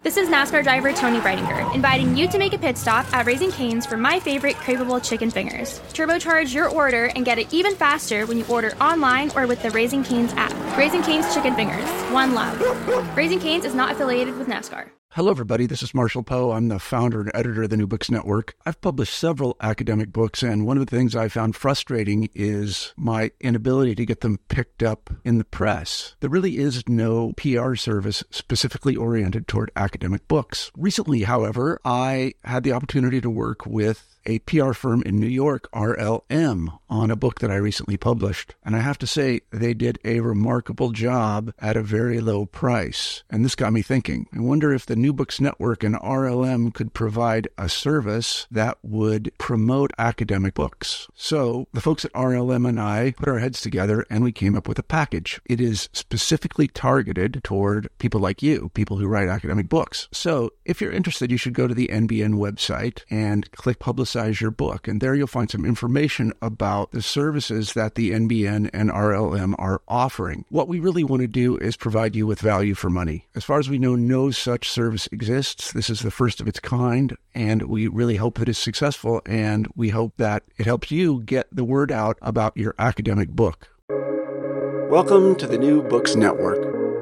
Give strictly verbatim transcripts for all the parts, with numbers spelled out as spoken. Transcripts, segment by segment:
This is NASCAR driver Tony Breidinger, inviting you to make a pit stop at Raising Cane's for my favorite craveable chicken fingers. Turbocharge your order and get it even faster when you order online or with the Raising Cane's app. Raising Cane's Chicken Fingers. One love. Raising Cane's is not affiliated with NASCAR. Hello, everybody. This is Marshall Poe. I'm the founder and editor of the New Books Network. I've published several academic books, and one of the things I found frustrating is my inability to get them picked up in the press. There really is no P R service specifically oriented toward academic books. Recently, however, I had the opportunity to work with a P R firm in New York, R L M, on a book that I recently published. And I have to say, they did a remarkable job at a very low price. And this got me thinking. I wonder if the New Books Network and R L M could provide a service that would promote academic books. So the folks at R L M and I put our heads together and we came up with a package. It is specifically targeted toward people like you, people who write academic books. So if you're interested, you should go to the N B N website and click Publicize your book. And there you'll find some information about the services that the N B N and R L M are offering. What we really want to do is provide you with value for money. As far as we know, no such service exists. This is the first of its kind, and we really hope that it's successful, and we hope that it helps you get the word out about your academic book. Welcome to the New Books Network.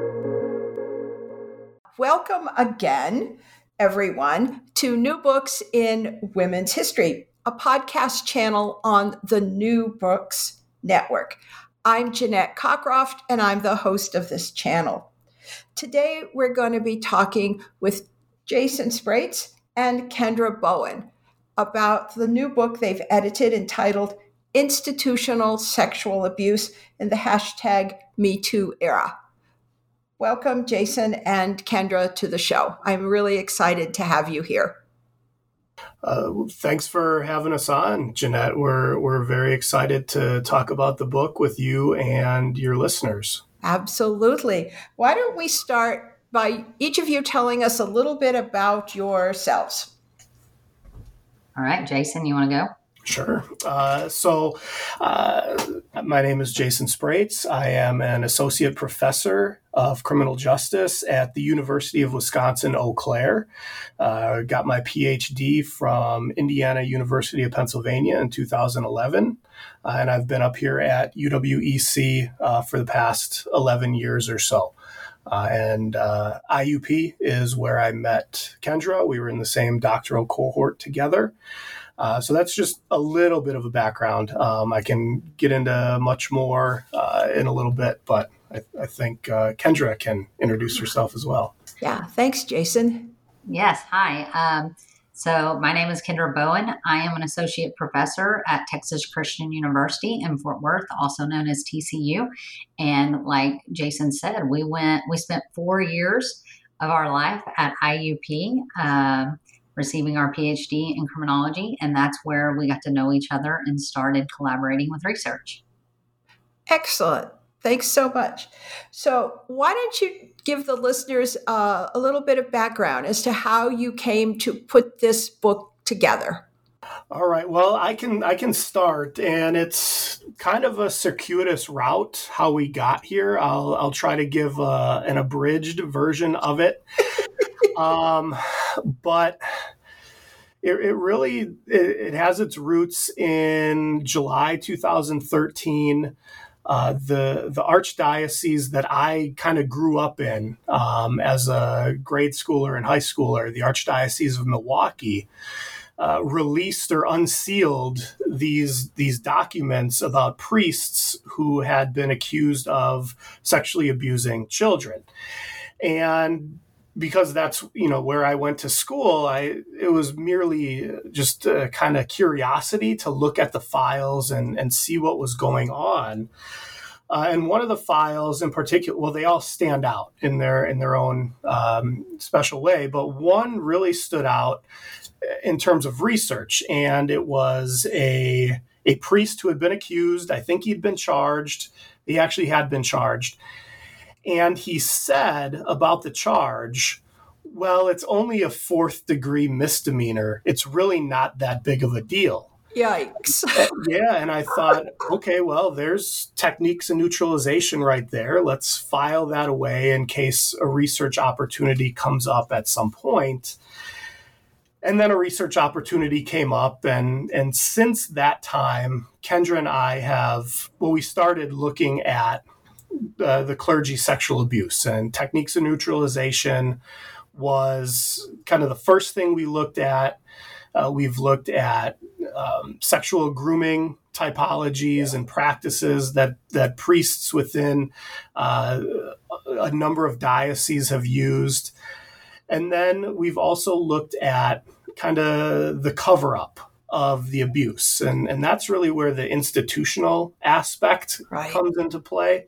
Welcome again, everyone, to New Books in Women's History, a podcast channel on the New Books Network. I'm Jeanette Cockcroft, and I'm the host of this channel. Today, we're going to be talking with Jason Sprates and Kendra Bowen about the new book they've edited entitled Institutional Sexual Abuse in the hashtag Me Too Era. Welcome, Jason and Kendra, to the show. I'm really excited to have you here. Uh, thanks for having us on, Jeanette. We're we're very excited to talk about the book with you and your listeners. Absolutely. Why don't we start by each of you telling us a little bit about yourselves? All right, Jason, you want to go? Sure. Uh, so uh, my name is Jason Sprates. I am an associate professor of criminal justice at the University of Wisconsin-Eau Claire. Uh, got my P H D from Indiana University of Pennsylvania in two thousand eleven. Uh, and I've been up here at U W E C uh, for the past eleven years or so. Uh, and uh, I U P is where I met Kendra. We were in the same doctoral cohort together. Uh, so that's just a little bit of a background. Um, I can get into much more uh, in a little bit, but I, I think uh, Kendra can introduce herself as well. Yeah, thanks, Jason. Yes, hi. Um, so my name is Kendra Bowen. I am an associate professor at Texas Christian University in Fort Worth, also known as T C U. And like Jason said, we went, we spent four years of our life at I U P. Um, receiving our P H D in criminology, and that's where we got to know each other and started collaborating with research. Excellent. Thanks so much. So why don't you give the listeners uh, a little bit of background as to how you came to put this book together? All right. Well, I can I can start, and it's kind of a circuitous route how we got here. I'll I'll try to give uh, an abridged version of it. Um, but it, it really, it, it has its roots in July two thousand thirteen. Uh, the, the archdiocese that I kind of grew up in um, as a grade schooler and high schooler, the Archdiocese of Milwaukee, uh, released or unsealed these, these documents about priests who had been accused of sexually abusing children. And because that's, you know, where I went to school, I it was merely just a kind of curiosity to look at the files and, and see what was going on. Uh, and one of the files in particular, well, they all stand out in their in their own um, special way, but one really stood out in terms of research, and it was a a priest who had been accused. I think he'd been charged. He actually had been charged. And he said about the charge, well, it's only a fourth degree misdemeanor. It's really not that big of a deal. Yikes. Yeah, and I thought, okay, well, there's techniques of neutralization right there. Let's file that away in case a research opportunity comes up at some point. And then a research opportunity came up, and and since that time, Kendra and I have, well, we started looking at uh, the clergy sexual abuse, and techniques of neutralization was kind of the first thing we looked at. Uh, we've looked at um, sexual grooming typologies and practices that that priests within uh, a number of dioceses have used. And then we've also looked at kind of the cover-up of the abuse. And, and that's really where the institutional aspect right. comes into play.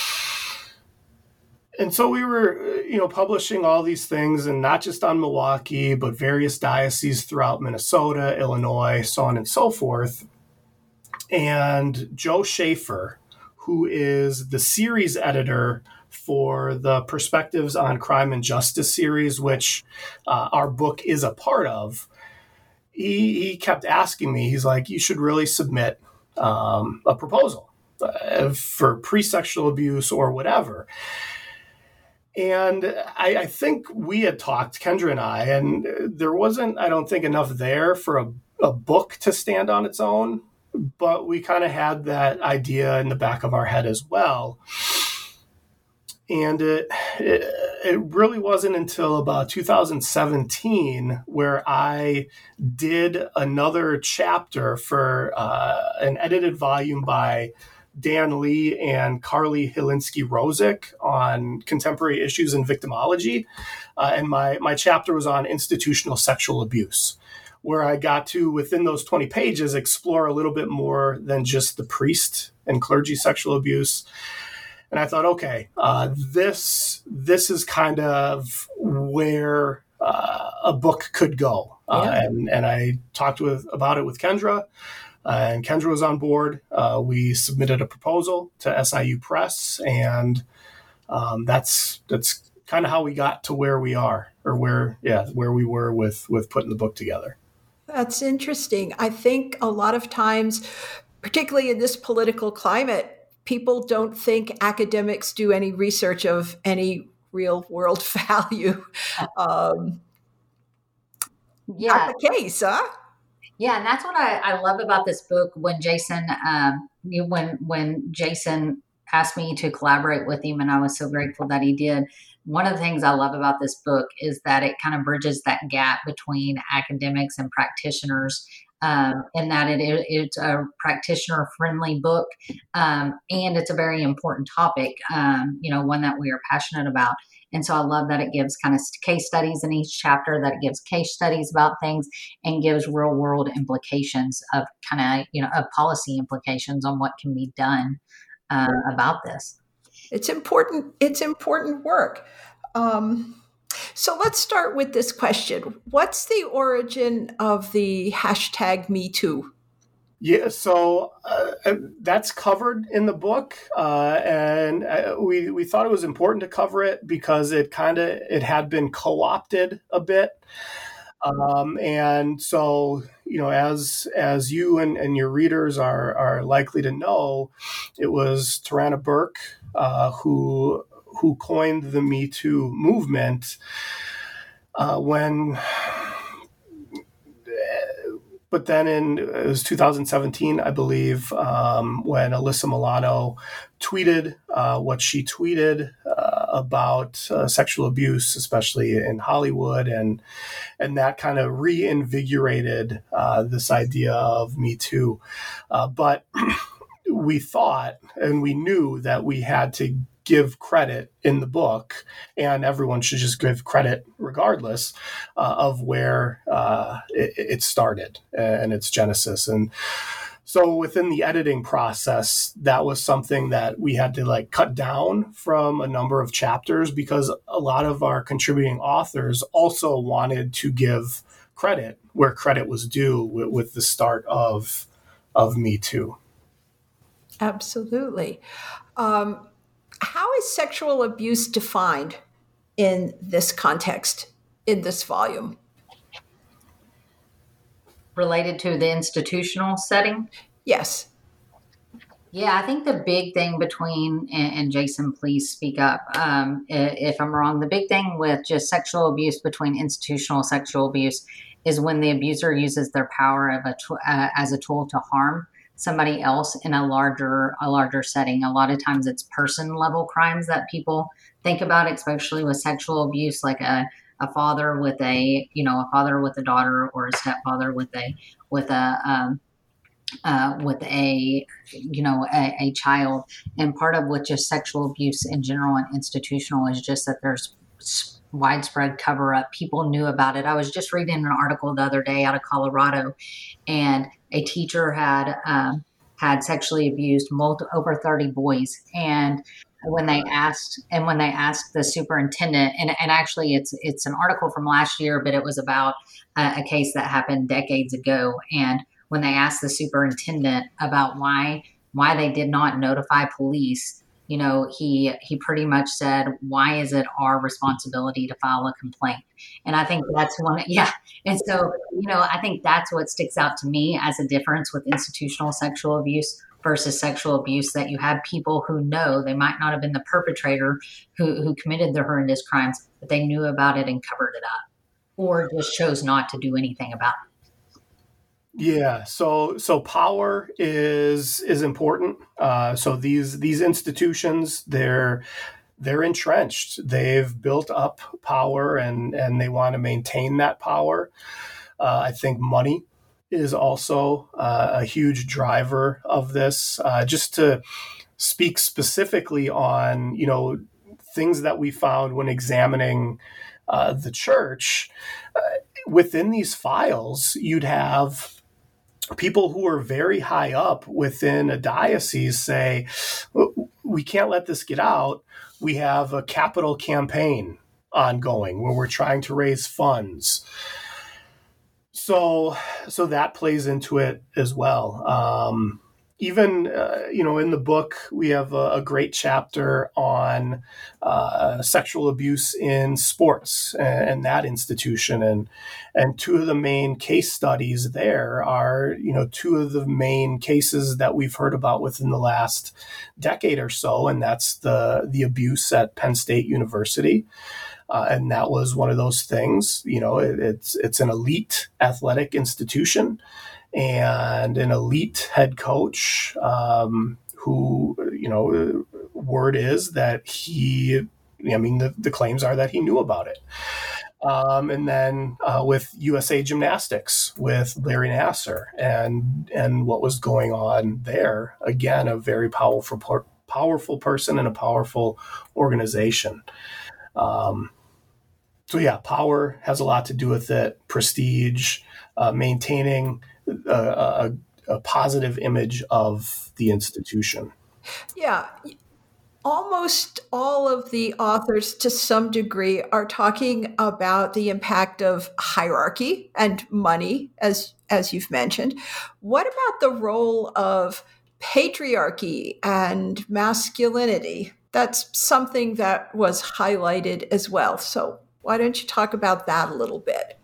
And so we were, you know, publishing all these things, and not just on Milwaukee, but various dioceses throughout Minnesota, Illinois, so on and so forth. And Joe Schaefer, who is the series editor for the Perspectives on Crime and Justice series, which uh, our book is a part of, he, he kept asking me, he's like, you should really submit um, a proposal uh, for pre-sexual abuse or whatever. And I, I think we had talked, Kendra and I, and there wasn't, I don't think, enough there for a, a book to stand on its own, but we kind of had that idea in the back of our head as well. And it, it, it really wasn't until about two thousand seventeen where I did another chapter for uh, an edited volume by Dan Lee and Carly Hilinski-Rosick on contemporary issues in victimology. Uh, and my, my chapter was on institutional sexual abuse, where I got to, within those twenty pages, explore a little bit more than just the priest and clergy sexual abuse. And I thought, okay, uh, this this is kind of where uh, a book could go. Uh, yeah. and, and I talked with about it with Kendra, uh, and Kendra was on board. Uh, we submitted a proposal to S I U Press, and um, that's that's kind of how we got to where we are, or where, yeah, where we were with, with putting the book together. That's interesting. I think a lot of times, particularly in this political climate, people don't think academics do any research of any real world value. Um, yeah. Not the case, huh? Yeah, and that's what I, I love about this book. When Jason, um, you, when when Jason asked me to collaborate with him, and I was so grateful that he did. One of the things I love about this book is that it kind of bridges that gap between academics and practitioners. Um, in that it, it, it's a practitioner-friendly book, um, and it's a very important topic, um, you know, one that we are passionate about. And so I love that it gives kind of case studies in each chapter, that it gives case studies about things and gives real-world implications of kind of, you know, of policy implications on what can be done uh, about this. It's important. It's important work. Um So let's start with this question. What's the origin of the hashtag Me Too? Yeah, so uh, that's covered in the book, uh, and uh, we we thought it was important to cover it because it kind of it had been co-opted a bit, um, and so you know, as as you and, and your readers are are likely to know, it was Tarana Burke uh, who. who coined the Me Too movement uh, when, but then in, it was two thousand seventeen, I believe, um, when Alyssa Milano tweeted uh, what she tweeted uh, about uh, sexual abuse, especially in Hollywood, and and that kind of reinvigorated uh, this idea of Me Too. Uh, but we thought, and we knew that we had to give credit in the book, and everyone should just give credit regardless uh, of where uh, it, it started and its genesis. And so within the editing process, that was something that we had to like cut down from a number of chapters, because a lot of our contributing authors also wanted to give credit where credit was due with, with the start of, of Me Too. Absolutely. Um, How is sexual abuse defined in this context, in this volume? related to the institutional setting? Yes. Yeah, I think the big thing between, and, and Jason, please speak up um, if I'm wrong, the big thing with just sexual abuse between institutional sexual abuse is when the abuser uses their power of a t- uh, as a tool to harm somebody else in a larger a larger setting. A lot of times it's person level crimes that people think about, especially with sexual abuse, like a, a father with a, you know, a father with a daughter, or a stepfather with a, with a, um, uh, with a, you know, a, a child. And part of with just sexual abuse in general and institutional is just that there's widespread cover up. People knew about it. I was just reading an article the other day out of Colorado, and a teacher had, um, had sexually abused multi, over thirty boys. And when they asked, and when they asked the superintendent, and, and actually it's, it's an article from last year, but it was about a, a case that happened decades ago. And when they asked the superintendent about why why they did not notify police, you know, he he pretty much said, "Why is it our responsibility to file a complaint?" And I think that's one, yeah. And so, you know, I think that's what sticks out to me as a difference with institutional sexual abuse versus sexual abuse, that you have people who know they might not have been the perpetrator who, who committed the horrendous crimes, but they knew about it and covered it up, or just chose not to do anything about it. Yeah, so so power is is important. Uh, so these these institutions, they're they're entrenched. They've built up power, and and they want to maintain that power. Uh, I think money is also uh, a huge driver of this. Uh, just to speak specifically on, you know, things that we found when examining uh, the church, uh, within these files, you'd have people who are very high up within a diocese say, we can't let this get out. We have a capital campaign ongoing where we're trying to raise funds. So, so that plays into it as well. Um, even, uh, you know, in the book, we have a, a great chapter on uh, sexual abuse in sports and, and that institution. And, and two of the main case studies there are, you know, two of the main cases that we've heard about within the last decade or so. And that's the, the abuse at Penn State University. Uh, and that was one of those things. You know, it, it's it's an elite athletic institution and an elite head coach um, who, you know, word is that he, I mean, the, the claims are that he knew about it. Um, and then uh, with U S A Gymnastics, with Larry Nassar, and and what was going on there, again, a very powerful, powerful person and a powerful organization. Um, So yeah, power has a lot to do with it. Prestige, uh, maintaining a, a, a positive image of the institution. Yeah. Almost all of the authors, to some degree, are talking about the impact of hierarchy and money, as as you've mentioned. What about the role of patriarchy and masculinity? That's something that was highlighted as well. So why don't you talk about that a little bit?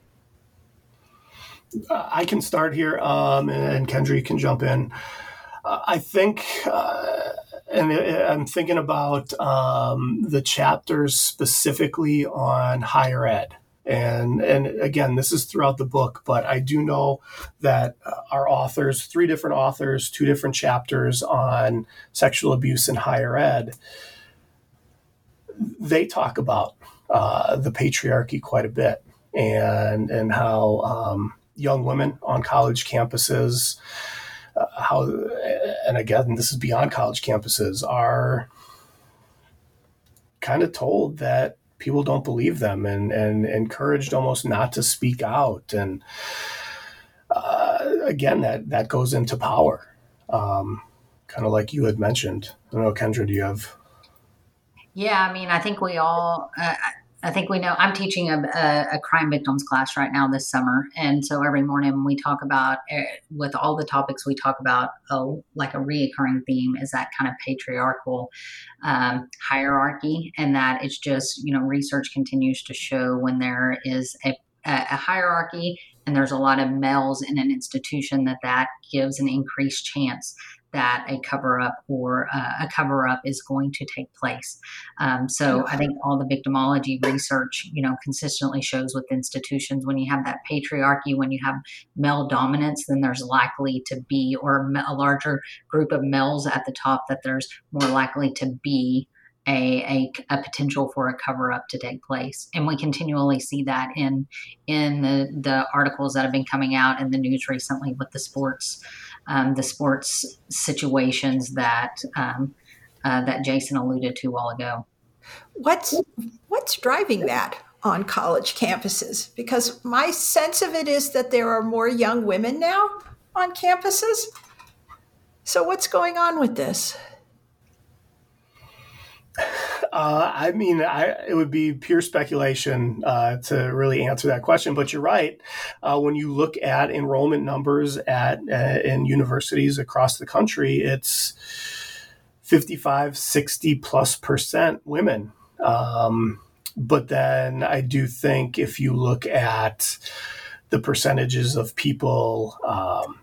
Uh, I can start here, um, and Kendra can jump in. Uh, I think, uh, and I'm thinking about um, the chapters specifically on higher ed. And, and again, this is throughout the book, but I do know that our authors, three different authors, two different chapters on sexual abuse in higher ed, they talk about Uh, the patriarchy quite a bit, and and how um, young women on college campuses, uh, how, and again, this is beyond college campuses, are kind of told that people don't believe them, and, and encouraged almost not to speak out. And uh, again, that, that goes into power, um, kind of like you had mentioned. I don't know, Kendra, do you have... Yeah, I mean, I think we all, uh, I think we know, I'm teaching a, a, a crime victims class right now this summer. And so every morning we talk about, uh, with all the topics we talk about, uh, like a reoccurring theme is that kind of patriarchal um, hierarchy. And that it's just, you know, research continues to show when there is a, a hierarchy and there's a lot of males in an institution, that that gives an increased chance that a cover up or uh, a cover up is going to take place. Um, so I think all the victimology research, you know, consistently shows with institutions, when you have that patriarchy, when you have male dominance, then there's likely to be, or a larger group of males at the top, that there's more likely to be A, a, a potential for a cover up to take place. And we continually see that in in the, the articles that have been coming out in the news recently with the sports um, the sports situations that um, uh, that Jason alluded to a while ago. What's what's driving that on college campuses? Because my sense of it is that there are more young women now on campuses. So what's going on with this? Uh, I mean, I, it would be pure speculation uh, to really answer that question. But you're right. Uh, when you look at enrollment numbers at uh, in universities across the country, it's fifty-five, sixty plus percent women. Um, but then I do think if you look at the percentages of people um,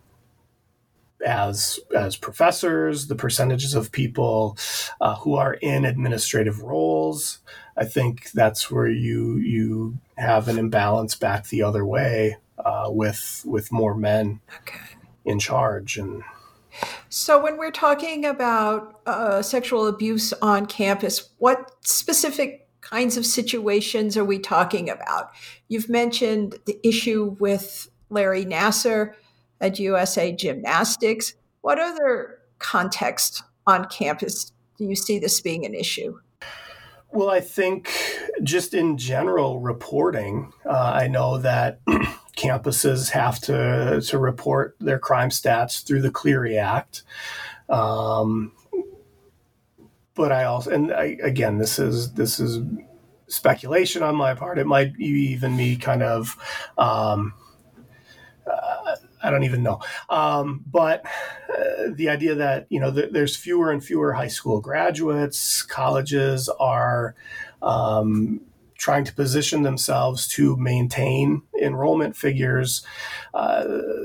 as as professors, the percentages of people uh, who are in administrative roles, I think that's where you you have an imbalance back the other way uh, with with more men Okay. in charge. And So when we're talking about uh, sexual abuse on campus, what specific kinds of situations are we talking about? You've mentioned the issue with Larry Nassar at U S A Gymnastics. What other context on campus do you see this being an issue? Well, I think just in general reporting, uh, I know that campuses have to, to report their crime stats through the Clery Act. Um, but I also, and I, again, this is, this is speculation on my part. It might even be kind of, um, uh, I don't even know. Um, but uh, the idea that, you know, th- there's fewer and fewer high school graduates, colleges are um, trying to position themselves to maintain enrollment figures. Uh,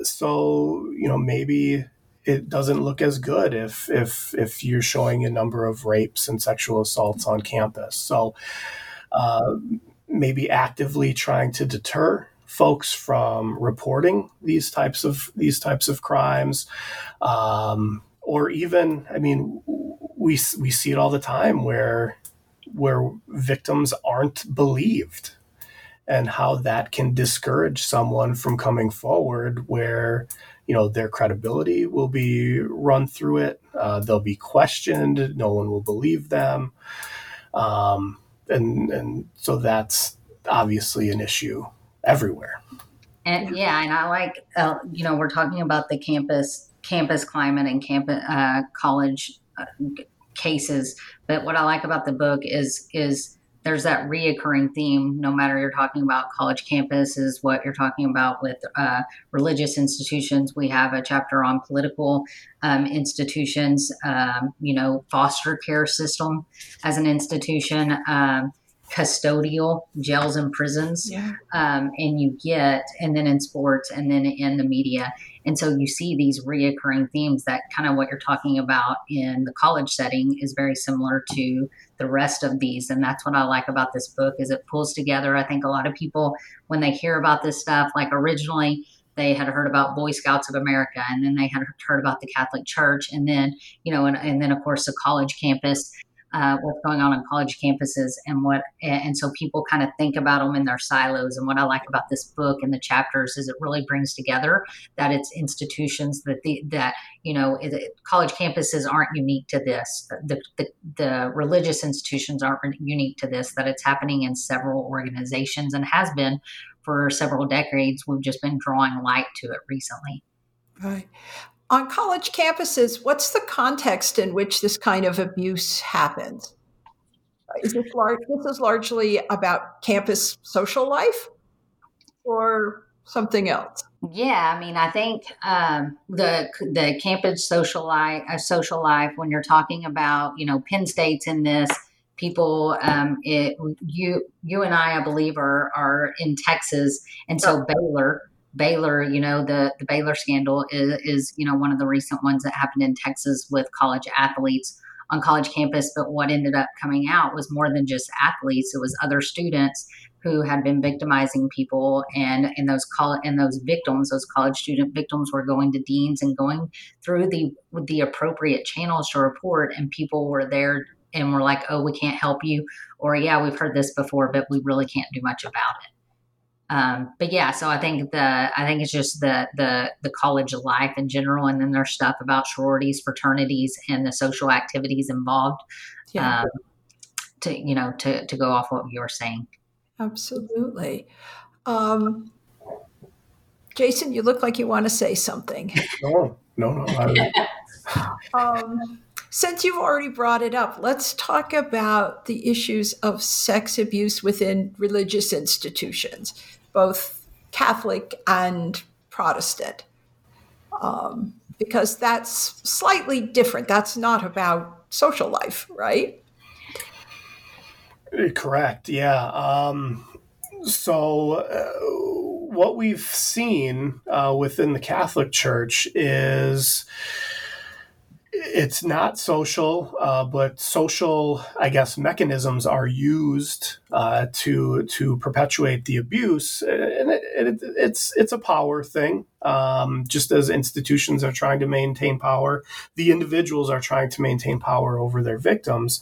so, you know, maybe it doesn't look as good if, if, if you're showing a number of rapes and sexual assaults on campus. So uh, maybe actively trying to deter folks from reporting these types of these types of crimes, um, or even, I mean, we we see it all the time where where victims aren't believed, and how that can discourage someone from coming forward. Where, you know, their credibility will be run through it, uh, they'll be questioned, no one will believe them, um, and and so that's obviously an issue everywhere. And yeah, and I like, uh, you know, we're talking about the campus campus climate and campus uh, college uh, cases. But what I like about the book is is there's that reoccurring theme. No matter you're talking about college campus, is what you're talking about with uh, religious institutions. We have a chapter on political um, institutions. Um, you know, foster care system as an institution. Um, custodial jails and prisons, Yeah. um, and you get, and then in sports, and then in the media. And so you see these reoccurring themes that kind of what you're talking about in the college setting is very similar to the rest of these. And that's what I like about this book, is it pulls together. I think a lot of people, when they hear about this stuff, like originally they had heard about Boy Scouts of America, and then they had heard about the Catholic Church, and then, you know, and, and then of course the college campus. Uh, what's going on on college campuses, and what, and so people kind of think about them in their silos. And what I like about this book and the chapters is it really brings together that it's institutions that the that you know it, college campuses aren't unique to this. The, the the religious institutions aren't unique to this. That it's happening in several organizations and has been for several decades. We've just been drawing light to it recently. Right. On college campuses, what's the context in which this kind of abuse happens? Is this, large, this is largely about campus social life or something else? Yeah, I mean, I think um, the the campus social life, uh, social life. When you're talking about, you know, Penn State's in this, people, um, it, you you and I, I believe, are are in Texas, and so Baylor. Baylor, you know, the, the Baylor scandal is, is, you know, one of the recent ones that happened in Texas with college athletes on college campus. But what ended up coming out was more than just athletes. It was other students who had been victimizing people, and, and those college and those victims, those college student victims, were going to deans and going through the the appropriate channels to report, and people were there and were like, "Oh, we can't help you," or "Yeah, we've heard this before, but we really can't do much about it." Um, but yeah, so I think the I think it's just the the the college life in general, and then there's stuff about sororities, fraternities, and the social activities involved. Yeah. Um, to you know to to go off what you were saying. Absolutely. Um, Jason, you look like you want to say something. No, no, no. I, um, since you've already brought it up, let's talk about the issues of sex abuse within religious institutions, both Catholic and Protestant, um, because that's slightly different. That's not about social life, right? Correct. Yeah. Um, so uh, what we've seen uh, within the Catholic Church is it's not social, uh, but social, I guess, mechanisms are used uh, to to perpetuate the abuse, and it, it, it's it's a power thing. Um, just as institutions are trying to maintain power, the individuals are trying to maintain power over their victims.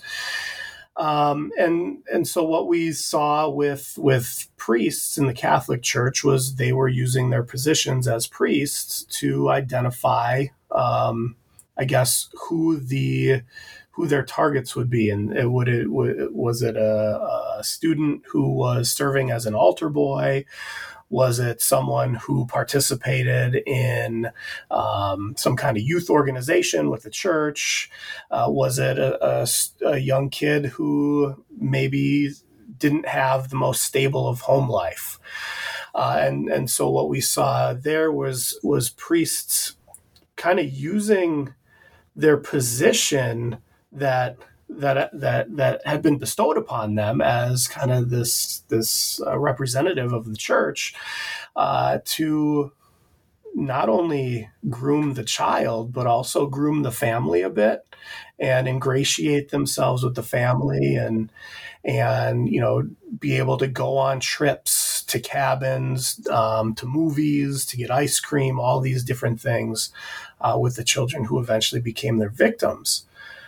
Um, and and so what we saw with with priests in the Catholic Church was they were using their positions as priests to identify, um, I guess, who the who their targets would be, and it would it was it a, a student who was serving as an altar boy. Was it someone who participated in um, some kind of youth organization with the church? Uh, was it a, a, a young kid who maybe didn't have the most stable of home life? Uh, and and so what we saw there was was priests kind of using their position that. that that that had been bestowed upon them as kind of this this uh, representative of the church uh, to not only groom the child but also groom the family a bit and ingratiate themselves with the family and and you know be able to go on trips to cabins, um, to movies, to get ice cream, all these different things uh, with the children who eventually became their victims.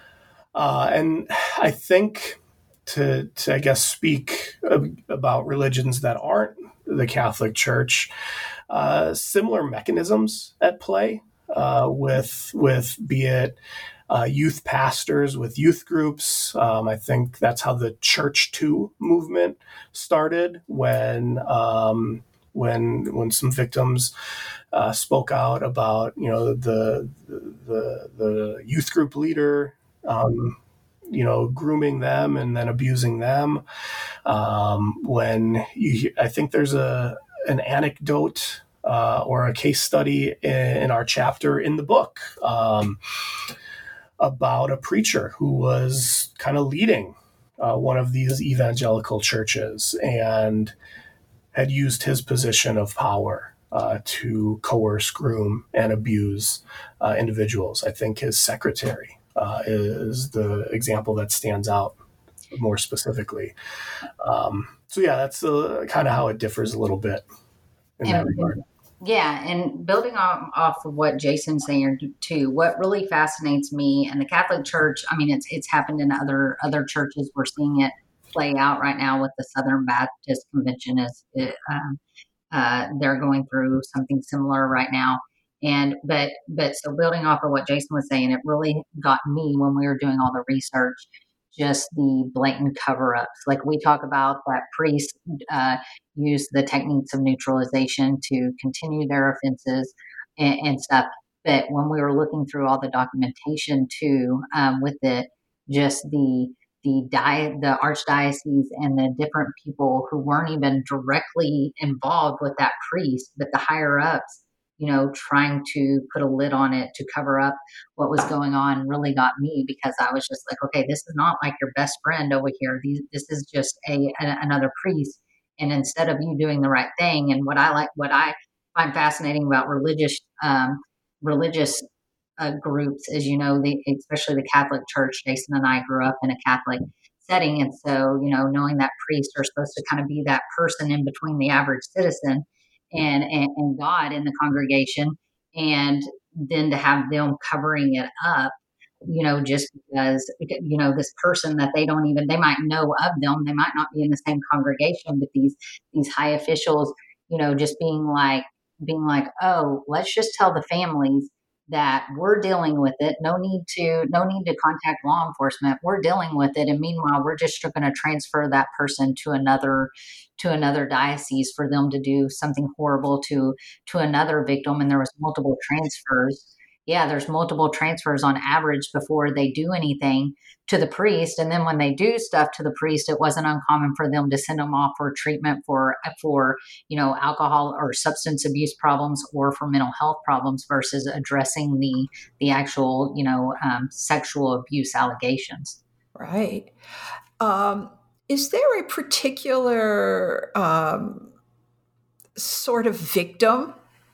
Uh, and I think to, to, I guess, speak about religions that aren't the Catholic Church, uh, similar mechanisms at play uh, with, with be it uh, youth pastors, with youth groups. Um, I think that's how the Church Too movement started when um, when when some victims uh, spoke out about you know the the the youth group leader. Um, you know, grooming them and then abusing them. Um, when you, I think there's a an anecdote uh, or a case study in, in our chapter in the book um, about a preacher who was kind of leading uh, one of these evangelical churches and had used his position of power uh, to coerce, groom, and abuse uh, individuals. I think his secretary Uh, is the example that stands out more specifically. Um, so yeah, that's uh, kind of how it differs a little bit in and, that regard. Yeah, and building off, off of what Jason's saying too, what really fascinates me and the Catholic Church, I mean, it's it's happened in other other churches. We're seeing it play out right now with the Southern Baptist Convention. Is it, um, uh, they're going through something similar right now. And, but, but so building off of what Jason was saying, it really got me when we were doing all the research, just the blatant cover-ups. Like we talk about that priests uh, use the techniques of neutralization to continue their offenses and, and stuff. But when we were looking through all the documentation too, um, with it, just the, the di- the archdiocese and the different people who weren't even directly involved with that priest, but the higher ups, you know, trying to put a lid on it to cover up what was going on really got me, because I was just like, okay, this is not like your best friend over here. These, this is just a, a another priest. And instead of you doing the right thing, and what I like, what I find fascinating about religious um, religious uh, groups is, you know, the, especially the Catholic Church. Jason and I grew up in a Catholic setting. And so, you know, knowing that priests are supposed to kind of be that person in between the average citizen and, and, and God in the congregation, and then to have them covering it up, you know, just because, you know, this person that they don't even, they might know of them, they might not be in the same congregation, but these, these high officials, you know, just being like, being like, oh, let's just tell the families that we're dealing with it. No need to, no need to contact law enforcement. We're dealing with it. And meanwhile, we're just going to transfer that person to another, to another diocese for them to do something horrible to, to another victim. And there was multiple transfers. Yeah, there's multiple transfers on average before they do anything to the priest. And then when they do stuff to the priest, it wasn't uncommon for them to send them off for treatment for, for, you know, alcohol or substance abuse problems or for mental health problems versus addressing the, the actual, you know, um, sexual abuse allegations. Right. Um, is there a particular um, sort of victim?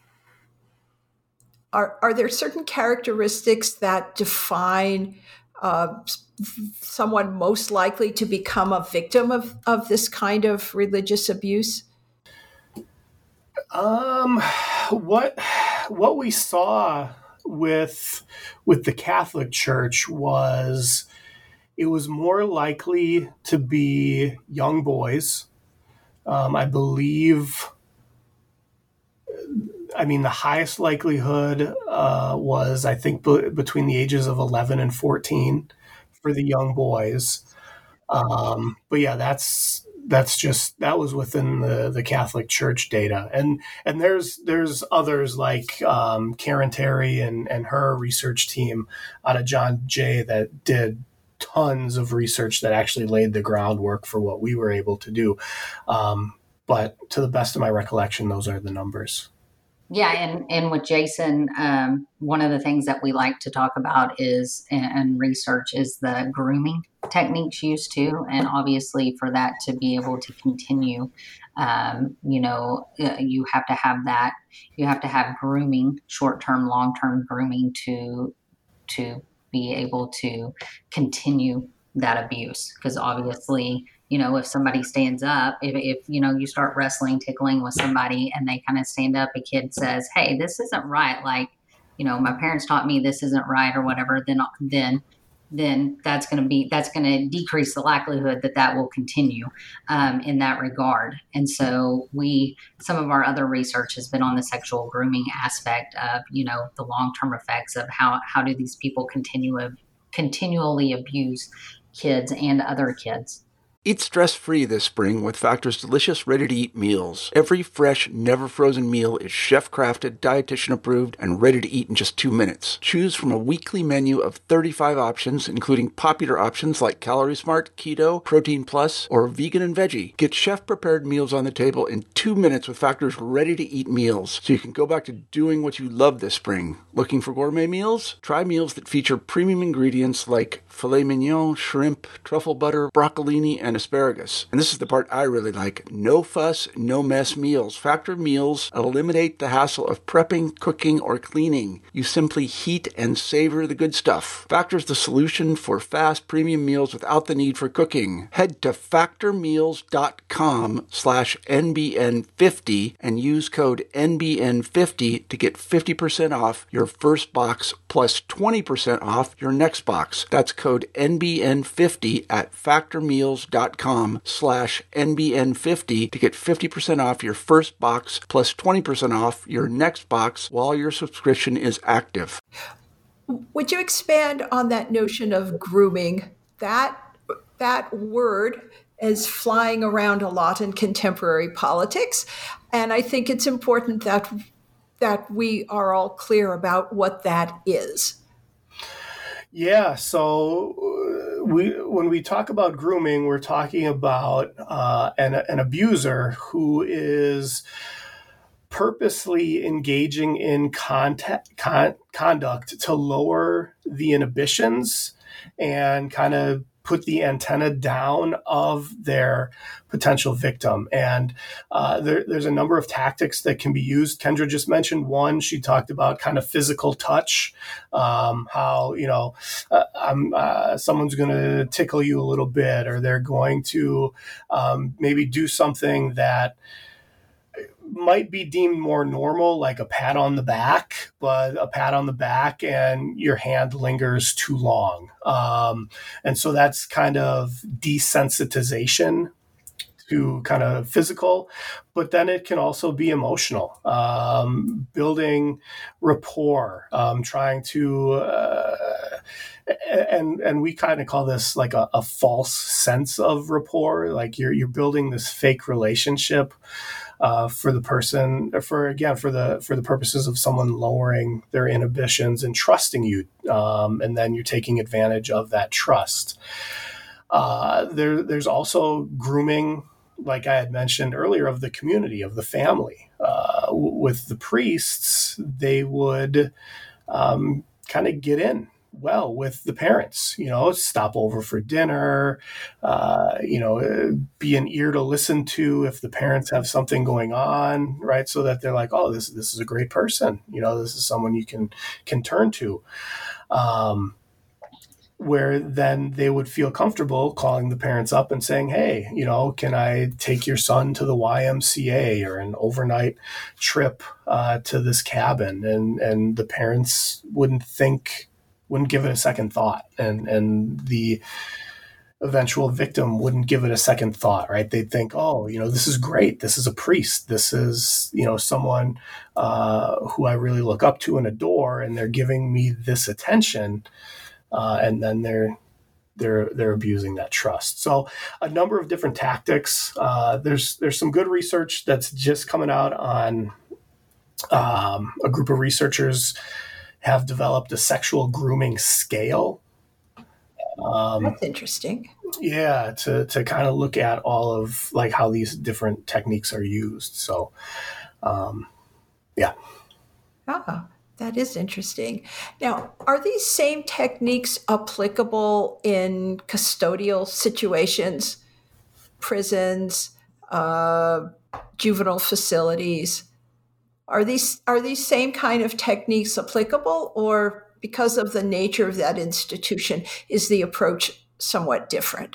Are, are there certain characteristics that define uh, someone most likely to become a victim of, of this kind of religious abuse? Um, what what we saw with with the Catholic Church was it was more likely to be young boys. Um, I believe. I mean, the highest likelihood uh, was, I think, b- between the ages of eleven and fourteen for the young boys. Um, but yeah, that's that's just that was within the, the Catholic Church data, and and there's there's others like um, Karen Terry and and her research team out of John Jay that did tons of research that actually laid the groundwork for what we were able to do. Um, but to the best of my recollection, those are the numbers. Yeah, and, and with Jason, um, one of the things that we like to talk about is, and, and research, is the grooming techniques used too. And obviously for that to be able to continue, um, you know, you have to have that, you have to have grooming, short-term, long-term grooming to, to be able to continue that abuse. Because obviously, you know, if somebody stands up, if, if, you know, you start wrestling, tickling with somebody and they kind of stand up, a kid says, hey, this isn't right. Like, you know, my parents taught me this isn't right or whatever, then, then, then that's going to be, that's going to decrease the likelihood that that will continue um, in that regard. And so we, some of our other research has been on the sexual grooming aspect of, you know, the long-term effects of how, how do these people continue, continually abuse kids and other kids. Eat stress-free this spring with Factor's delicious, ready-to-eat meals. Every fresh, never-frozen meal is chef-crafted, dietitian-approved, and ready to eat in just two minutes. Choose from a weekly menu of thirty-five options, including popular options like Calorie Smart, Keto, Protein Plus, or Vegan and Veggie. Get chef-prepared meals on the table in two minutes with Factor's ready-to-eat meals, so you can go back to doing what you love this spring. Looking for gourmet meals? Try meals that feature premium ingredients like filet mignon, shrimp, truffle butter, broccolini, and asparagus. And this is the part I really like. No fuss, no mess meals. Factor meals eliminate the hassle of prepping, cooking, or cleaning. You simply heat and savor the good stuff. Factor's the solution for fast premium meals without the need for cooking. Head to factormeals.com slash NBN50 and use code N B N fifty to get fifty percent off your first box plus twenty percent off your next box. That's code N B N fifty at factormeals.com slash N B N fifty to get fifty percent off your first box plus twenty percent off your next box while your subscription is active. Would you expand on that notion of grooming? That that word is flying around a lot in contemporary politics, and I think it's important that that we are all clear about what that is. Yeah, so we when we talk about grooming, we're talking about uh, an, an abuser who is purposely engaging in contact, con, conduct to lower the inhibitions and kind of put the antenna down of their potential victim. And uh, there, there's a number of tactics that can be used. Kendra just mentioned one. She talked about kind of physical touch, um, how, you know, uh, I'm, uh, someone's going to tickle you a little bit, or they're going to um, maybe do something that might be deemed more normal, like a pat on the back, but a pat on the back and your hand lingers too long. Um, and so that's kind of desensitization to kind of physical, but then it can also be emotional, um, building rapport, um, trying to, uh, and and we kind of call this like a, a false sense of rapport, like you're you're building this fake relationship Uh, for the person, for again, for the for the purposes of someone lowering their inhibitions and trusting you, um, and then you're taking advantage of that trust. Uh, there, there's also grooming, like I had mentioned earlier, of the community, of the family. Uh, w- with the priests, they would um, kind of get in well with the parents, you know, stop over for dinner, uh, you know, be an ear to listen to if the parents have something going on, right? So that they're like, oh, this this is a great person, you know, this is someone you can can turn to. Um, where then they would feel comfortable calling the parents up and saying, hey, you know, can I take your son to the Y M C A or an overnight trip uh, to this cabin? And and the parents wouldn't think, wouldn't give it a second thought. And and the eventual victim wouldn't give it a second thought, right? They'd think, oh, you know, this is great. This is a priest. This is, you know, someone uh, who I really look up to and adore, and they're giving me this attention. Uh, and then they're they're they're abusing that trust. So a number of different tactics. Uh, there's there's some good research that's just coming out on um, a group of researchers have developed a sexual grooming scale. Um, That's interesting. Yeah, to to kind of look at all of like how these different techniques are used. So, um, yeah. Ah, that is interesting. Now, are these same techniques applicable in custodial situations, prisons, uh, juvenile facilities? Are these are these same kind of techniques applicable, or because of the nature of that institution, is the approach somewhat different?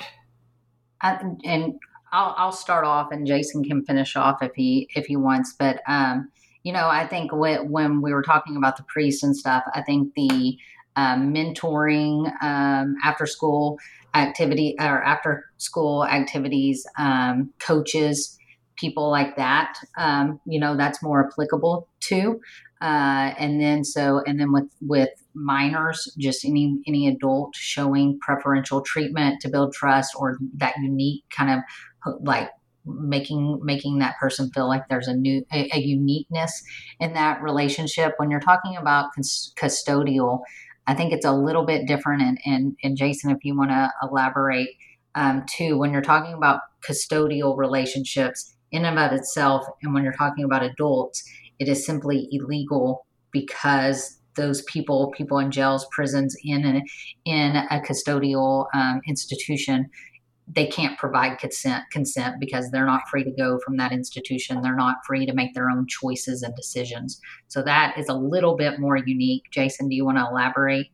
I, and I'll, I'll start off, and Jason can finish off if he if he wants. But um, you know, I think when, when we were talking about the priests and stuff, I think the um, mentoring um, after school activity or after school activities, um, coaches, people like that, um, you know, that's more applicable too. Uh, and then so, and then with, with minors, just any, any adult showing preferential treatment to build trust, or that unique kind of like making, making that person feel like there's a new, a, a uniqueness in that relationship. When you're talking about cus- custodial, I think it's a little bit different. And, and, and Jason, if you want to elaborate, um, too, when you're talking about custodial relationships in and of itself, and when you're talking about adults, it is simply illegal because those people, people in jails, prisons, in a, in a custodial um, institution, they can't provide consent, consent because they're not free to go from that institution. They're not free to make their own choices and decisions. So that is a little bit more unique. Jason, do you want to elaborate?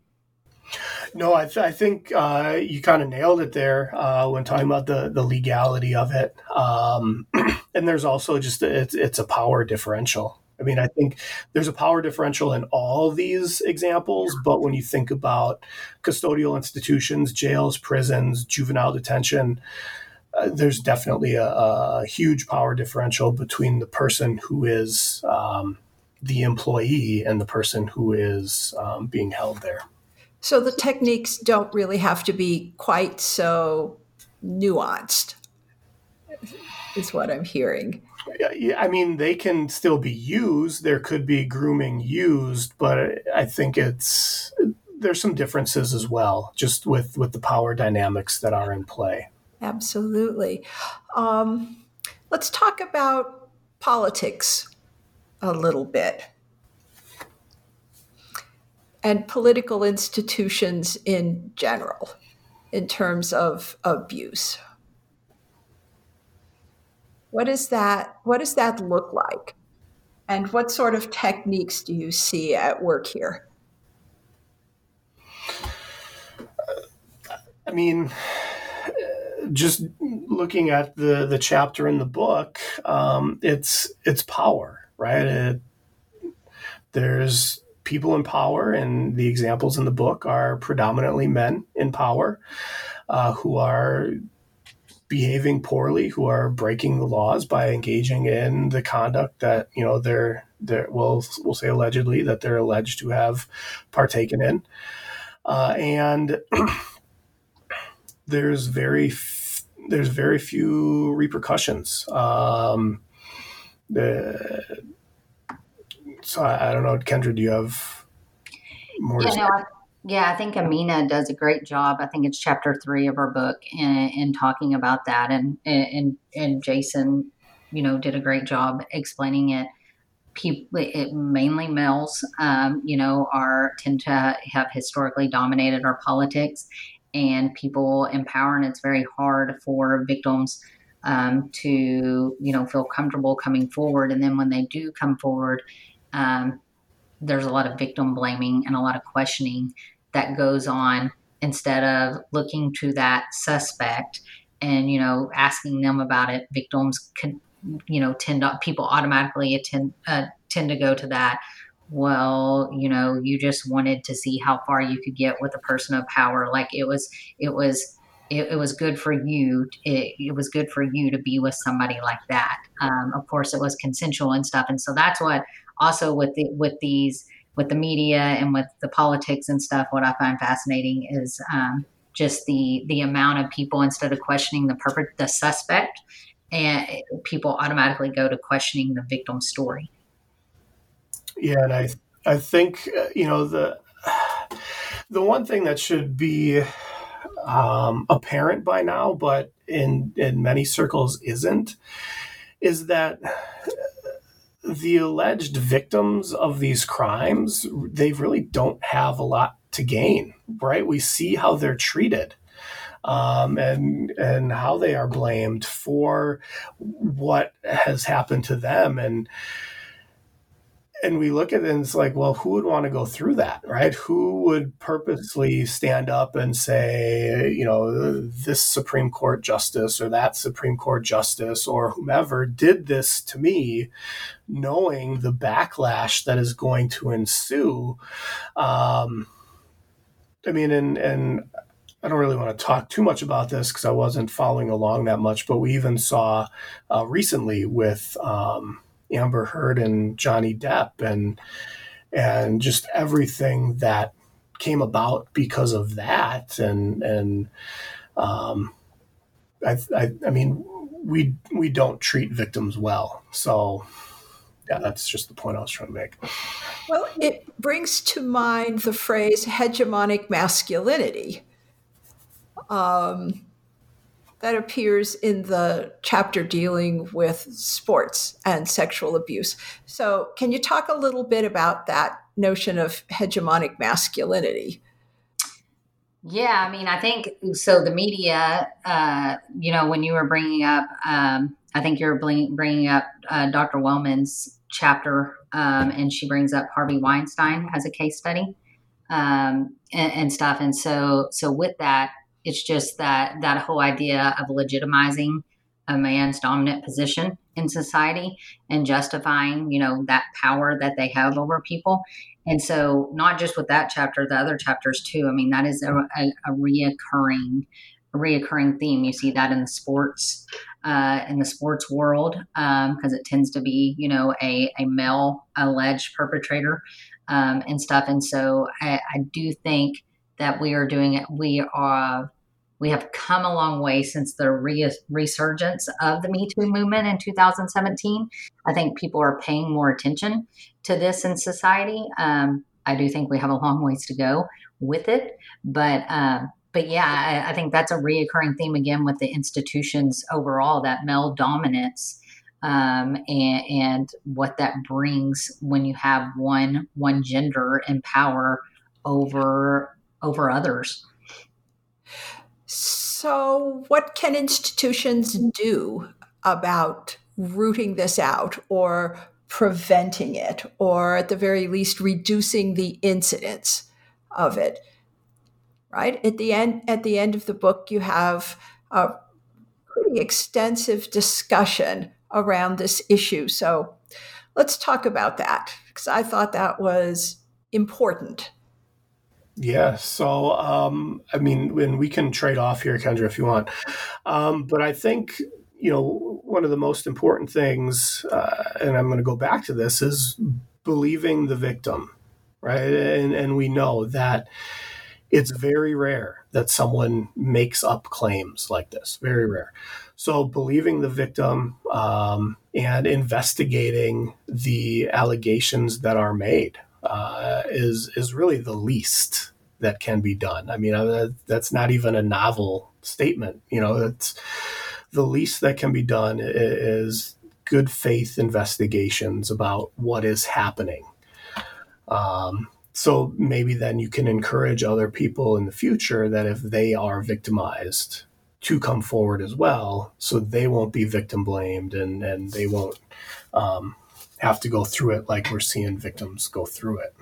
No, I, th- I think uh, you kind of nailed it there uh, when talking about the, the legality of it. Um, and there's also just, a, it's, it's a power differential. I mean, I think there's a power differential in all of these examples, but when you think about custodial institutions, jails, prisons, juvenile detention, uh, there's definitely a, a huge power differential between the person who is um, the employee and the person who is um, being held there. So the techniques don't really have to be quite so nuanced, is what I'm hearing. I mean, they can still be used. There could be grooming used, but I think it's there's some differences as well, just with, with the power dynamics that are in play. Absolutely. Um, let's talk about politics a little bit, and political institutions in general. in terms of abuse? What is that? What does that look like? And what sort of techniques do you see at work here? I mean, just looking at the, the chapter in the book, um, it's it's power, right? It, there's people in power, and the examples in the book are predominantly men in power uh, who are behaving poorly, who are breaking the laws by engaging in the conduct that, you know, they're, they're we'll, we'll say allegedly that they're alleged to have partaken in. Uh, and there's very, f- there's very few repercussions. Um, the, so I, I don't know, Kendra, do you have more? Yeah, no, I, yeah, I think Amina does a great job. I think it's chapter three of her book in, in talking about that. And, and, and Jason, you know, did a great job explaining it. People, it, mainly males, um, you know, are tend to have historically dominated our politics, and people in power. And it's very hard for victims um, to, you know, feel comfortable coming forward. And then when they do come forward, um, there's a lot of victim blaming and a lot of questioning that goes on, instead of looking to that suspect and, you know, asking them about it. Victims can, you know, tend to, people automatically attend, uh, tend to go to that. Well, you know, you just wanted to see how far you could get with a person of power. Like it was, it was, it, it was good for you. It, it was good for you to be with somebody like that. Um, of course, it was consensual and stuff. And so that's what also with the, with these, with the media and with the politics and stuff, what I find fascinating is um, just the the amount of people, instead of questioning the perpet- the suspect, and people automatically go to questioning the victim's story. Yeah, and I I think uh, you know the the one thing that should be um, apparent by now, but in in many circles isn't, is that the alleged victims of these crimes, they really don't have a lot to gain, right? We see how they're treated, um, and and how they are blamed for what has happened to them, and and we look at it and it's like, well, who would want to go through that, right? Who would purposely stand up and say, you know, this Supreme Court justice or that Supreme Court justice or whomever did this to me, knowing the backlash that is going to ensue? Um, I mean, and and I don't really want to talk too much about this because I wasn't following along that much, but we even saw uh, recently with um, Amber Heard and Johnny Depp, and and just everything that came about because of that, and and um, I, I I mean we we don't treat victims well, so yeah, that's just the point I was trying to make. Well, it brings to mind the phrase hegemonic masculinity. Um, that appears in the chapter dealing with sports and sexual abuse. So can you talk a little bit about that notion of hegemonic masculinity? Yeah, I mean, I think, so the media, uh, you know, when you were bringing up, um, I think you're bringing up uh, Doctor Wellman's chapter, um, and she brings up Harvey Weinstein as a case study um, and, and stuff. And so, so with that, it's just that that whole idea of legitimizing a man's dominant position in society and justifying, you know, that power that they have over people. And so not just with that chapter, the other chapters too. I mean, that is a, a, a reoccurring, a reoccurring theme. You see that in the sports, uh, in the sports world, um, because it tends to be, you know, a, a male alleged perpetrator um, and stuff. And so I, I do think that we are doing it. We are, we have come a long way since the re- resurgence of the Me Too movement in two thousand seventeen. I think people are paying more attention to this in society. Um, I do think we have a long ways to go with it, but um, but yeah, I, I think that's a reoccurring theme again with the institutions overall, that male dominance. Um, and, and what that brings when you have one one gender in power over over others. So, what can institutions do about rooting this out or preventing it, or at the very least, reducing the incidence of it? Right? At the end, at the end of the book, you have a pretty extensive discussion around this issue. So let's talk about that, because I thought that was important. Yeah. So, um, I mean, when we can trade off here, Kendra, if you want. Um, but I think, you know, one of the most important things, uh, and I'm going to go back to this, is believing the victim, right? And, and we know that it's very rare that someone makes up claims like this, very rare. So believing the victim um, and investigating the allegations that are made uh, is is really the least that can be done. I mean, uh, that's not even a novel statement. You know, it's the least that can be done is good faith investigations about what is happening. Um, so maybe then you can encourage other people in the future that if they are victimized to come forward as well, so they won't be victim blamed and, and they won't um, have to go through it like we're seeing victims go through it.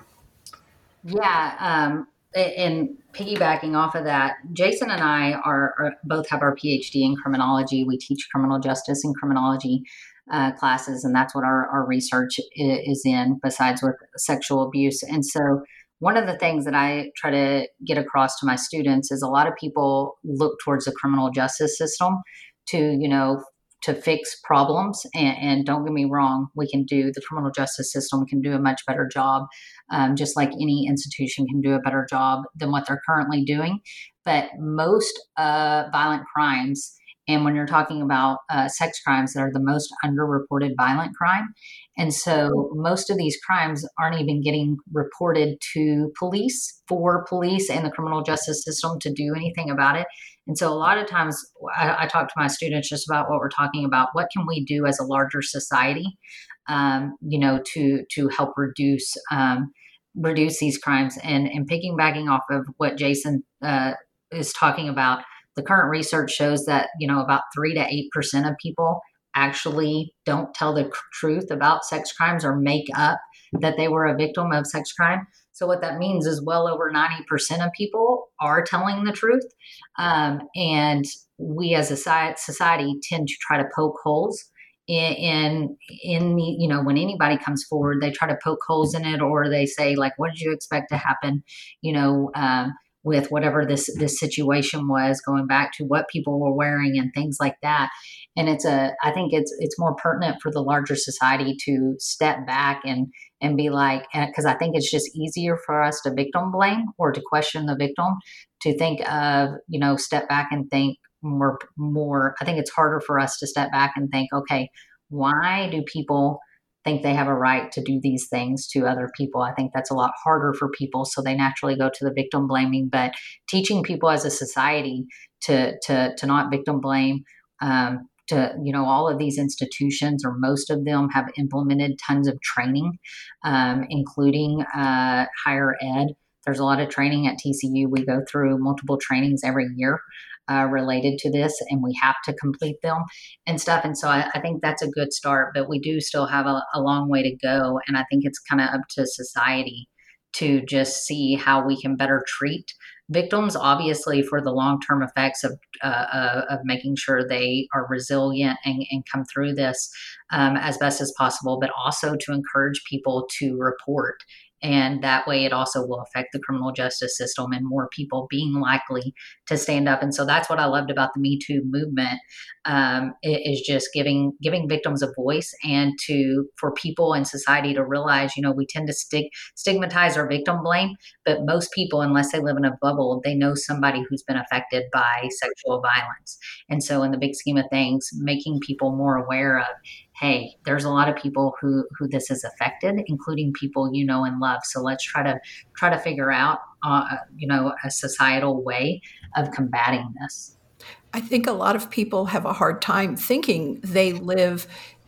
Yeah. Um, and piggybacking off of that, Jason and I are, are both have our PhD in criminology. We teach criminal justice and criminology uh, classes, and that's what our, our research is in, besides with sexual abuse. And so one of the things that I try to get across to my students is a lot of people look towards the criminal justice system to, you know, to fix problems. And, and don't get me wrong, we can do, the criminal justice system can do a much better job, um, just like any institution can do a better job than what they're currently doing. But most uh, violent crimes, and when you're talking about uh, sex crimes, that are the most underreported violent crime. And so most of these crimes aren't even getting reported to police, for police and the criminal justice system to do anything about it. And so a lot of times I, I talk to my students just about what we're talking about. What can we do as a larger society, um, you know, to to help reduce um, reduce these crimes? And, and piggybacking off of what Jason uh, is talking about, the current research shows that, you know, about three to eight percent of people actually don't tell the truth about sex crimes or make up that they were a victim of sex crime. So what that means is well over ninety percent of people are telling the truth. Um, and we as a society tend to try to poke holes in, in, in the, you know, when anybody comes forward, they try to poke holes in it, or they say, like, what did you expect to happen? You know, um, with whatever this, this situation was, going back to what people were wearing and things like that. And it's a, I think it's, it's more pertinent for the larger society to step back and, and be like, because I think it's just easier for us to victim blame or to question the victim, to think of, you know, step back and think more, more, I think it's harder for us to step back and think, okay, why do people think they have a right to do these things to other people? I think that's a lot harder for people. So they naturally go to the victim blaming, but teaching people as a society to, to, to not victim blame, um, to, you know, all of these institutions, or most of them, have implemented tons of training, um, including uh, higher ed. There's a lot of training at T C U. We go through multiple trainings every year uh, related to this, and we have to complete them and stuff. And so I, I think that's a good start, but we do still have a, a long way to go. And I think it's kind of up to society to just see how we can better treat victims, obviously for the long-term effects of uh, of making sure they are resilient and, and come through this um, as best as possible, but also to encourage people to report. And that way it also will affect the criminal justice system and more people being likely to stand up. And so that's what I loved about the Me Too movement, um, is just giving giving victims a voice, and to for people in society to realize, you know, we tend to stig- stigmatize or victim blame, but most people, unless they live in a bubble, they know somebody who's been affected by sexual violence. And so in the big scheme of things, making people more aware of, hey, there's a lot of people who, who this has affected, including people you know and love. So let's try to try to figure out, uh, you know, a societal way of combating this. I think a lot of people have a hard time thinking they live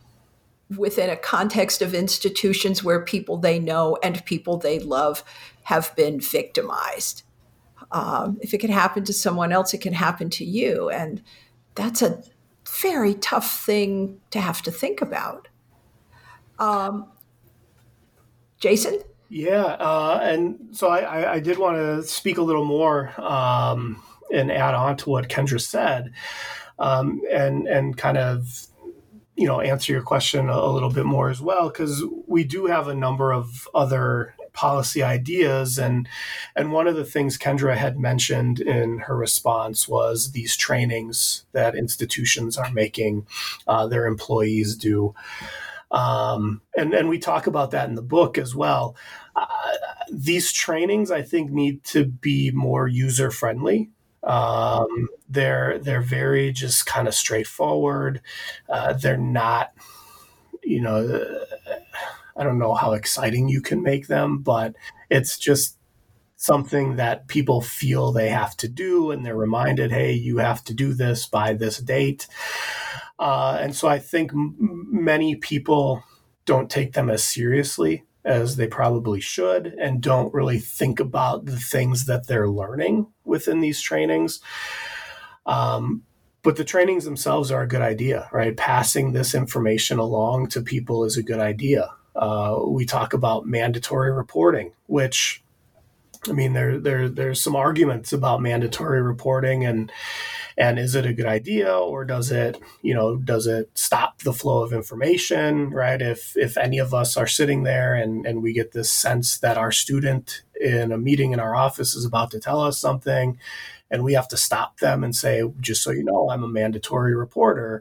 within a context of institutions where people they know and people they love have been victimized. Um, if it can happen to someone else, it can happen to you. And that's a very tough thing to have to think about. Um, Jason? Yeah, uh, and so I, I, I did want to speak a little more um, and add on to what Kendra said, um, and and kind of, you know, answer your question a, a little bit more as well, because we do have a number of other policy ideas, and and one of the things Kendra had mentioned in her response was these trainings that institutions are making uh, their employees do. Um, and, and we talk about that in the book as well. Uh, these trainings, I think, need to be more user friendly. Um, they're they're very just kind of straightforward. Uh, they're not, you know, I don't know how exciting you can make them, but it's just something that people feel they have to do, and they're reminded, hey, you have to do this by this date. Uh, and so I think m- many people don't take them as seriously as they probably should, and don't really think about the things that they're learning within these trainings. Um, but the trainings themselves are a good idea, right? Passing this information along to people is a good idea. Uh, we talk about mandatory reporting, which, I mean, there, there, there's some arguments about mandatory reporting, and and is it a good idea, or does it, you know, does it stop the flow of information, right? If if any of us are sitting there and, and we get this sense that our student in a meeting in our office is about to tell us something, and we have to stop them and say, just so you know, I'm a mandatory reporter,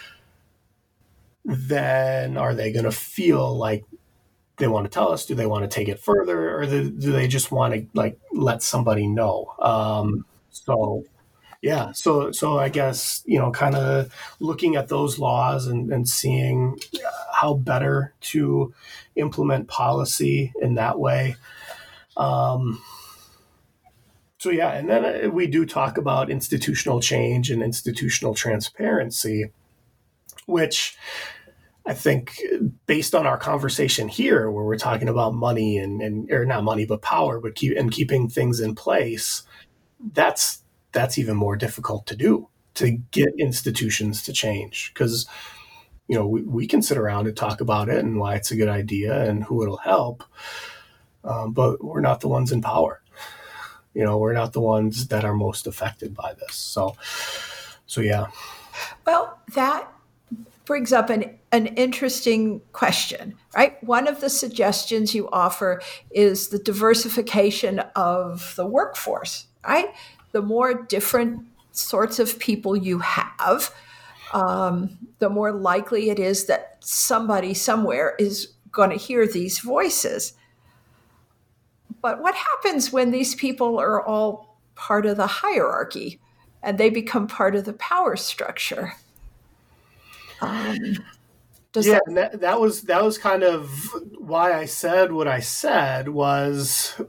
then are they going to feel like they want to tell us? Do they want to take it further, or do they just want to like let somebody know? Um, so, yeah. So, so I guess, you know, kind of looking at those laws and, and seeing how better to implement policy in that way. Um, so, yeah. And then we do talk about institutional change and institutional transparency, which I think, based on our conversation here, where we're talking about money and, and or not money, but power, but keep and keeping things in place, that's that's even more difficult to do, to get institutions to change. Because, you know, we, we can sit around and talk about it and why it's a good idea and who it'll help, um, but we're not the ones in power. You know, we're not the ones that are most affected by this. So, so yeah. Well, that brings up an, an interesting question, right? One of the suggestions you offer is the diversification of the workforce, right? The more different sorts of people you have, um, the more likely it is that somebody somewhere is going to hear these voices. But what happens when these people are all part of the hierarchy and they become part of the power structure? Um, does yeah, that- and that, that was that was kind of why I said what I said was,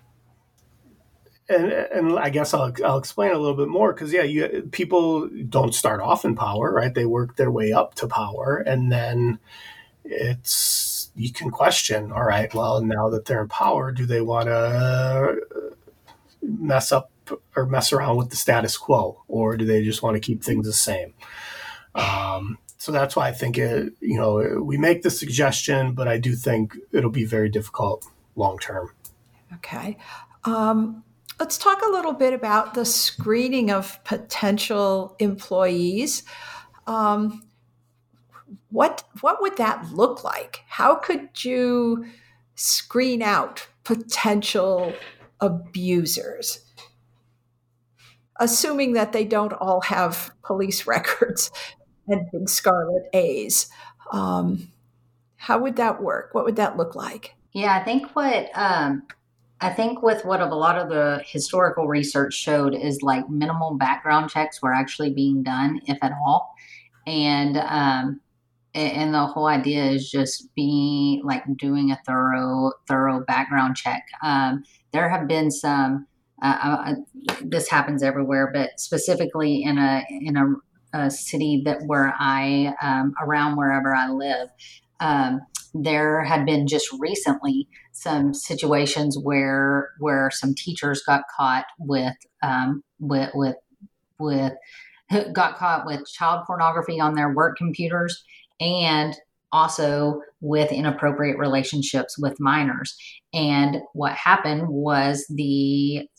and and I guess I'll I'll explain a little bit more, because yeah, you, people don't start off in power, right? They work their way up to power, and then it's you can question, all right, well, now that they're in power, do they want to mess up or mess around with the status quo, or do they just want to keep things the same? Um, So that's why I think it, you know, we make the suggestion, but I do think it'll be very difficult long term. Okay. Um, let's talk a little bit about the screening of potential employees. Um, what what would that look like? How could you screen out potential abusers, assuming that they don't all have police records and big scarlet A's? Um, how would that work? What would that look like? Yeah, I think what um, I think with what a lot of the historical research showed is like minimal background checks were actually being done, if at all, and um, and the whole idea is just being like doing a thorough thorough background check. Um, there have been some. Uh, uh, this happens everywhere, but specifically in a in a, a city that where I um, around wherever I live. um, there had been just recently some situations where where some teachers got caught with um, with with with got caught with child pornography on their work computers, and also with inappropriate relationships with minors. And what happened was the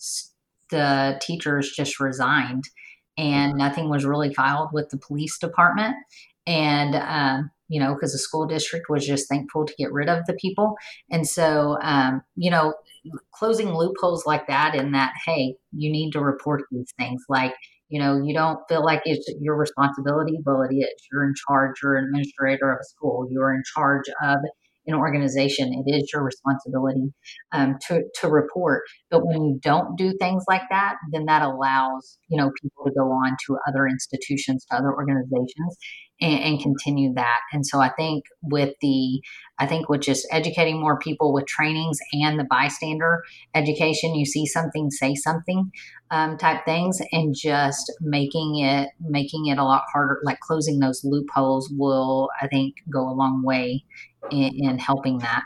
the teachers just resigned, and nothing was really filed with the police department. And um, you know, because the school district was just thankful to get rid of the people. And so, um, you know, closing loopholes like that, in that, hey, you need to report these things. Like, you know, you don't feel like it's your responsibility. Well, it is. You're in charge. You're an administrator of a school. You're in charge of an organization. It is your responsibility um, to to report. But when you don't do things like that, then that allows, you know, people to go on to other institutions, to other organizations, and, and continue that. And so I think with the, I think with just educating more people with trainings and the bystander education, you see something, say something um, type things, and just making it, making it a lot harder, like closing those loopholes will, I think, go a long way in, in helping that.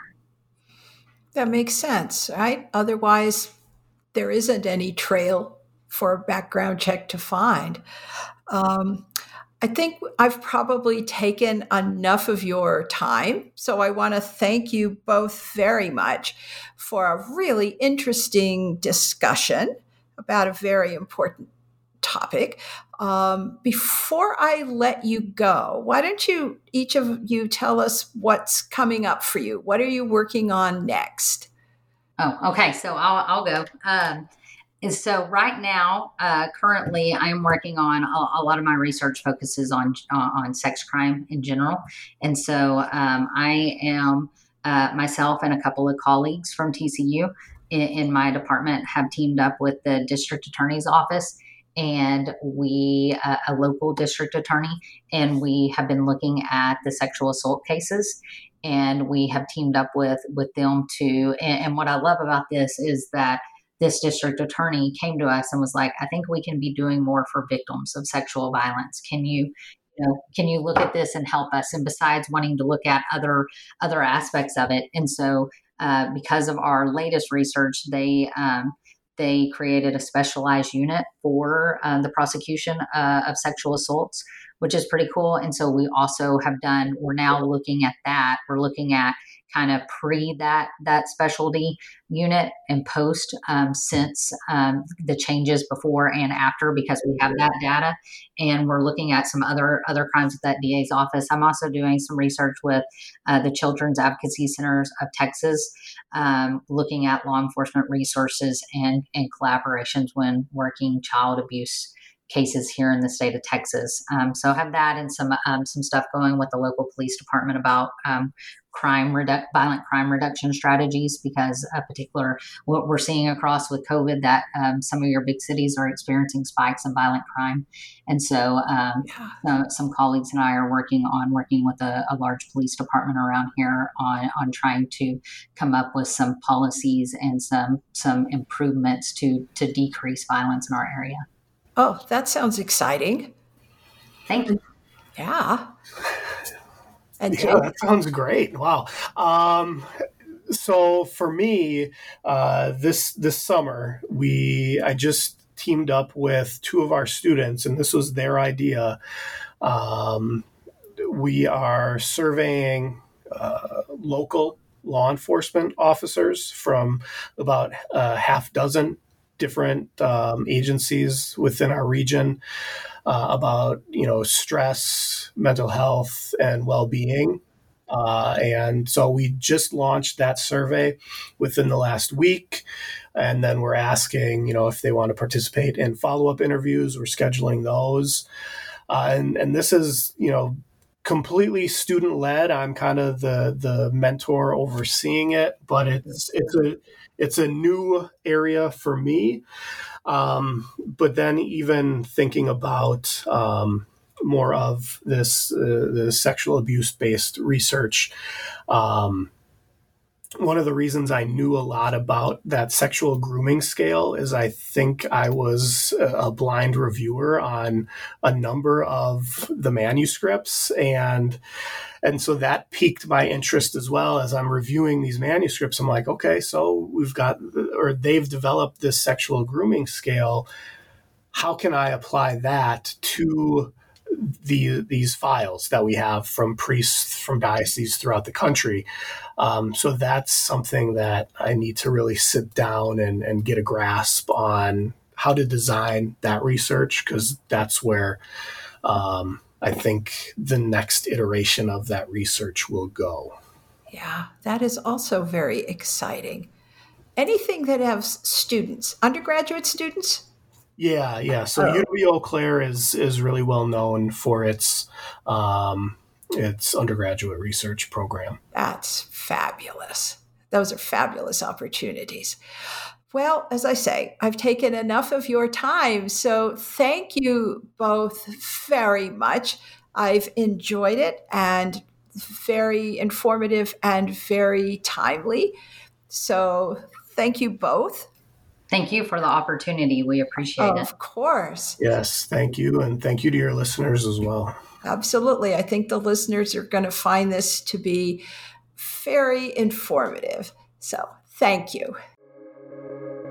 That makes sense, right? Otherwise, there isn't any trail for a background check to find. Um, I think I've probably taken enough of your time. So I want to thank you both very much for a really interesting discussion about a very important topic. Um, before I let you go, why don't you, each of you, tell us what's coming up for you? What are you working on next? Oh, okay. So I'll, I'll go. Um, And so right now, uh, currently, I'm working on a, a lot of my research focuses on uh, on sex crime in general. And so um, I am uh, myself and a couple of colleagues from T C U in, in my department have teamed up with the district attorney's office, and we uh, a local district attorney, and we have been looking at the sexual assault cases. And we have teamed up with with them to. And, and what I love about this is that this district attorney came to us and was like, I think we can be doing more for victims of sexual violence. Can you, you know, can you look at this and help us? And besides wanting to look at other, other aspects of it. And so, uh, because of our latest research, they, um, they created a specialized unit for uh, the prosecution uh, of sexual assaults, which is pretty cool. And so we also have done, we're now looking at that. We're looking at kind of pre that that specialty unit and post um, since um, the changes before and after, because we have that data. And we're looking at some other other crimes at that D A's office. I'm also doing some research with uh, the Children's Advocacy Centers of Texas, um, looking at law enforcement resources and, and collaborations when working child abuse cases here in the state of Texas. Um, so I have that and some um, some stuff going with the local police department about um, crime redu- violent crime reduction strategies, because a particular what we're seeing across with COVID, that um, some of your big cities are experiencing spikes in violent crime. And so um, yeah. uh, some colleagues and I are working on working with a, a large police department around here on on trying to come up with some policies and some some improvements to to decrease violence in our area. Oh, that sounds exciting. Thank you. Yeah. And yeah, that sounds great. Wow. Um, so for me, uh, this this summer, we I just teamed up with two of our students, and this was their idea. Um, we are surveying uh, local law enforcement officers from about a half dozen different um, agencies within our region uh, about, you know, stress, mental health, and well-being. Uh, and so we just launched that survey within the last week. And then we're asking, you know, if they want to participate in follow-up interviews. We're scheduling those. Uh, and, and this is, you know, completely student-led. I'm kind of the the mentor overseeing it, but it's it's a it's a new area for me. Um, but then even thinking about um, more of this uh, the sexual abuse-based research, um, one of the reasons I knew a lot about that sexual grooming scale is I think I was a blind reviewer on a number of the manuscripts, and and so that piqued my interest as well. As I'm reviewing these manuscripts, I'm like, okay, so we've got, or they've developed this sexual grooming scale. How can I apply that to the these files that we have from priests from dioceses throughout the country? Um, so that's something that I need to really sit down and, and get a grasp on how to design that research, because that's where um, I think the next iteration of that research will go. Yeah, that is also very exciting. Anything that has students, undergraduate students? Yeah, yeah. So Oh. U W Eau Claire is is really well known for its um, its undergraduate research program. That's fabulous. Those are fabulous opportunities. Well, as I say, I've taken enough of your time. So thank you both very much. I've enjoyed it, and very informative and very timely. So thank you both. Thank you for the opportunity. We appreciate it. Of course. Yes, thank you. And thank you to your listeners as well. Absolutely. I think the listeners are going to find this to be very informative. So thank you.